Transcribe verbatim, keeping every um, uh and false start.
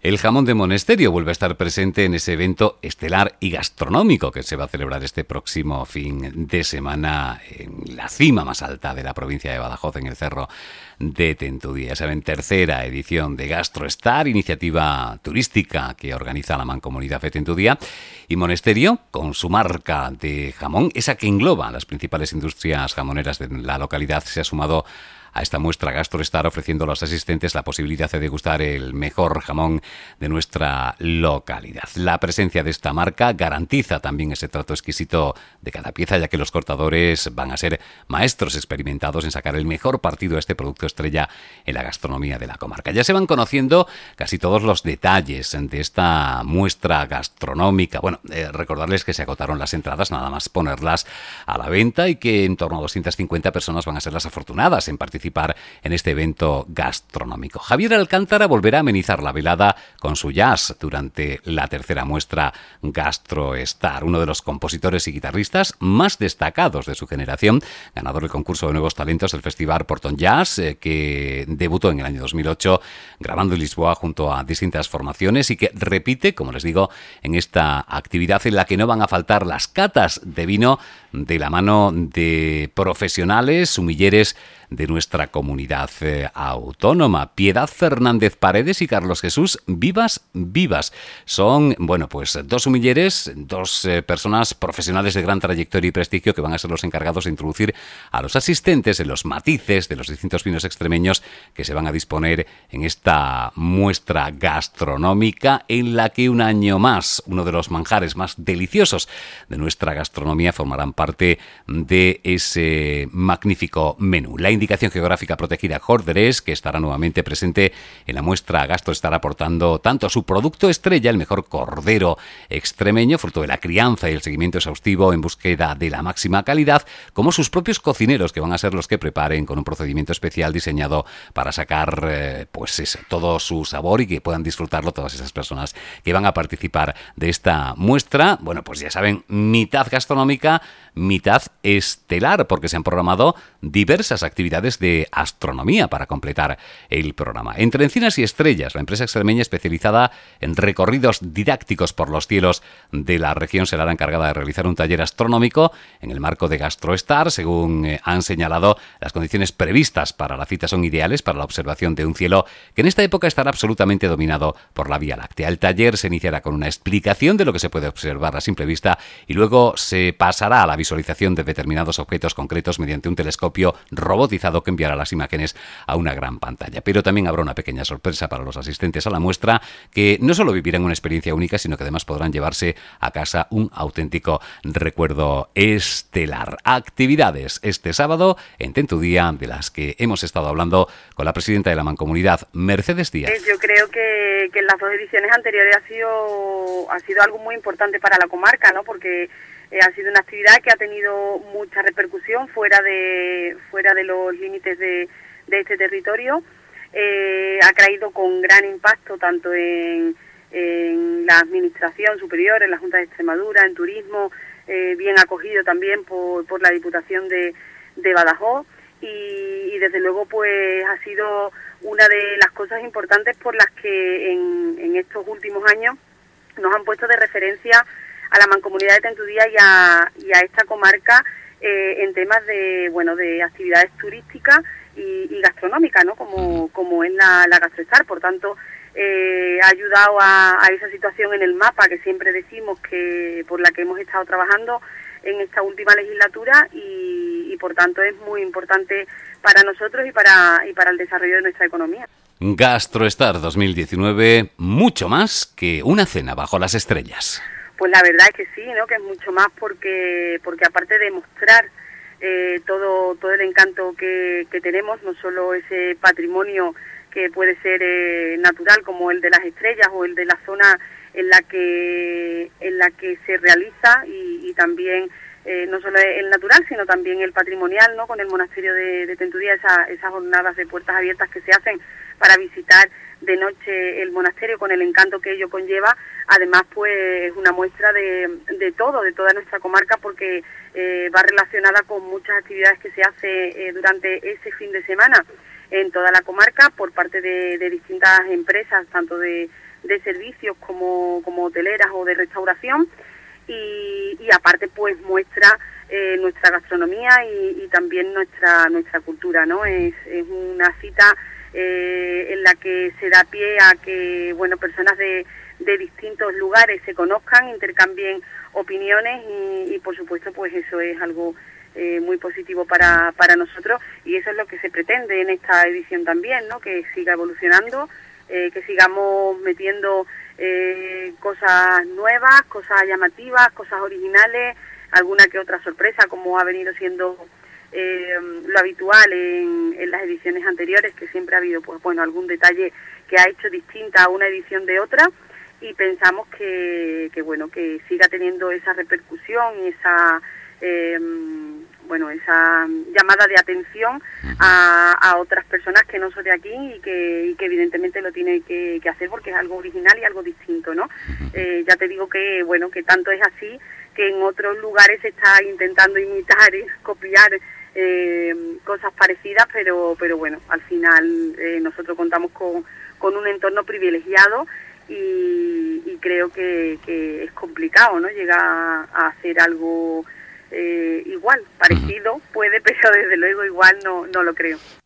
El jamón de Monesterio vuelve a estar presente en ese evento estelar y gastronómico que se va a celebrar este próximo fin de semana en la cima más alta de la provincia de Badajoz, en el Cerro de Tentudía. Ya saben, tercera edición de GastroStar, iniciativa turística que organiza la Mancomunidad de Tentudía. Y Monesterio, con su marca de jamón, esa que engloba las principales industrias jamoneras de la localidad, se ha sumado a esta muestra GastroStar, ofreciendo a los asistentes la posibilidad de degustar el mejor jamón de nuestra localidad. La presencia de esta marca garantiza también ese trato exquisito de cada pieza, ya que los cortadores van a ser maestros experimentados en sacar el mejor partido a este producto estrella en la gastronomía de la comarca. Ya se van conociendo casi todos los detalles de esta muestra gastronómica. Bueno, eh, recordarles que se agotaron las entradas, nada más ponerlas a la venta, y que en torno a doscientas cincuenta personas van a ser las afortunadas en participar en este evento gastronómico. Javier Alcántara volverá a amenizar la velada con su jazz durante la tercera muestra GastroStar, uno de los compositores y guitarristas más destacados de su generación, ganador del concurso de nuevos talentos del Festival Porton Jazz, eh, que debutó en el año dos mil ocho grabando en Lisboa junto a distintas formaciones, y que repite, como les digo, en esta actividad en la que no van a faltar las catas de vino de la mano de profesionales sumilleres de nuestra comunidad eh, autónoma. Piedad Fernández Paredes y Carlos Jesús Vivas Vivas son, bueno, pues dos sumilleres, dos eh, personas profesionales de gran trayectoria y prestigio, que van a ser los encargados de introducir a los asistentes en los matices de los distintos vinos extremeños que se van a disponer en esta muestra gastronómica, en la que un año más uno de los manjares más deliciosos de nuestra gastronomía formarán parte de ese magnífico menú. La indicación geográfica protegida Jorderes, que estará nuevamente presente en la muestra Gastro, estará aportando tanto su producto estrella, el mejor cordero extremeño, fruto de la crianza y el seguimiento exhaustivo en búsqueda de la máxima calidad, como sus propios cocineros, que van a ser los que preparen con un procedimiento especial diseñado para sacar eh, pues eso, todo su sabor, y que puedan disfrutarlo todas esas personas que van a participar de esta muestra. Bueno, pues ya saben, mitad gastronómica, mitad estelar, porque se han programado diversas actividades de astronomía para completar el programa. Entre Encinas y Estrellas, la empresa extremeña especializada en recorridos didácticos por los cielos de la región será la encargada de realizar un taller astronómico en el marco de GastroStar. Según eh, han señalado, las condiciones previstas para la cita son ideales para la observación de un cielo que en esta época estará absolutamente dominado por la Vía Láctea. El taller se iniciará con una explicación de lo que se puede observar a simple vista, y luego se pasará a la visualización de determinados objetos concretos mediante un telescopio robotizado que enviará las imágenes a una gran pantalla. Pero también habrá una pequeña sorpresa para los asistentes a la muestra, que no solo vivirán una experiencia única, sino que además podrán llevarse a casa un auténtico recuerdo estelar. Actividades este sábado en Tentudía, de las que hemos estado hablando con la presidenta de la Mancomunidad, Mercedes Díaz. Yo creo que, que en las dos ediciones anteriores ha sido, ha sido algo muy importante para la comarca, ¿no? Porque Eh, ha sido una actividad que ha tenido mucha repercusión fuera de fuera de los límites de, de este territorio. Eh, ha caído con gran impacto tanto en, en la administración superior, en la Junta de Extremadura, en turismo, eh, bien acogido también por, por la Diputación de, de Badajoz, y, y desde luego pues ha sido una de las cosas importantes por las que en, en estos últimos años nos han puesto de referencia a la Mancomunidad de Tentudía y a, y a esta comarca eh, en temas de bueno de actividades turísticas y, y gastronómicas, ¿no? Como, como es la, la GastroStar. Por tanto, eh, ha ayudado a, a esa situación en el mapa que siempre decimos que por la que hemos estado trabajando en esta última legislatura, y, y por tanto es muy importante para nosotros y para, y para el desarrollo de nuestra economía. GastroStar dos mil diecinueve, mucho más que una cena bajo las estrellas. Pues la verdad es que sí, ¿no? Que es mucho más, porque porque aparte de mostrar eh, todo todo el encanto que, que tenemos, no solo ese patrimonio que puede ser eh, natural como el de las estrellas o el de la zona en la que en la que se realiza, y, y también eh, no solo el natural sino también el patrimonial, ¿no? Con el monasterio de, de Tentudía, esa, esas jornadas de puertas abiertas que se hacen para visitar de noche el monasterio, con el encanto que ello conlleva. Además, pues es una muestra de, de todo, de toda nuestra comarca, porque eh, va relacionada con muchas actividades que se hace eh, durante ese fin de semana en toda la comarca por parte de, de distintas empresas, tanto de, de servicios como, como hoteleras o de restauración, y, y aparte pues muestra eh, nuestra gastronomía y, y también nuestra nuestra cultura, ¿no? Es, es una cita eh, en la que se da pie a que, bueno, personas de, de distintos lugares se conozcan, intercambien opiniones y, y por supuesto pues eso es algo eh, muy positivo para, para nosotros, y eso es lo que se pretende en esta edición también, ¿no? Que siga evolucionando, eh, que sigamos metiendo eh, cosas nuevas, cosas llamativas, cosas originales, alguna que otra sorpresa, como ha venido siendo eh, lo habitual en, en las ediciones anteriores, que siempre ha habido pues bueno algún detalle que ha hecho distinta a una edición de otra, y pensamos que, que bueno que siga teniendo esa repercusión y esa eh, bueno esa llamada de atención a, a otras personas que no son de aquí y que, y que evidentemente lo tiene que, que hacer porque es algo original y algo distinto, ¿no? Eh, ya te digo que bueno que tanto es así que en otros lugares se está intentando imitar y copiar eh, cosas parecidas, pero pero bueno, al final eh, nosotros contamos con, con un entorno privilegiado y, y creo que, que es complicado, ¿no? Llegar a hacer algo eh, igual, parecido puede, pero desde luego igual no, no lo creo.